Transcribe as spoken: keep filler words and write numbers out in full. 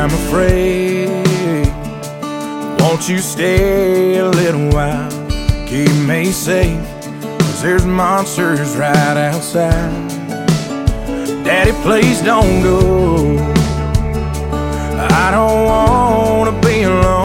I'm afraid. Won't you stay a little while? Keep me safe, 'cause there's monsters right outside. Daddy, please don't go. I don't want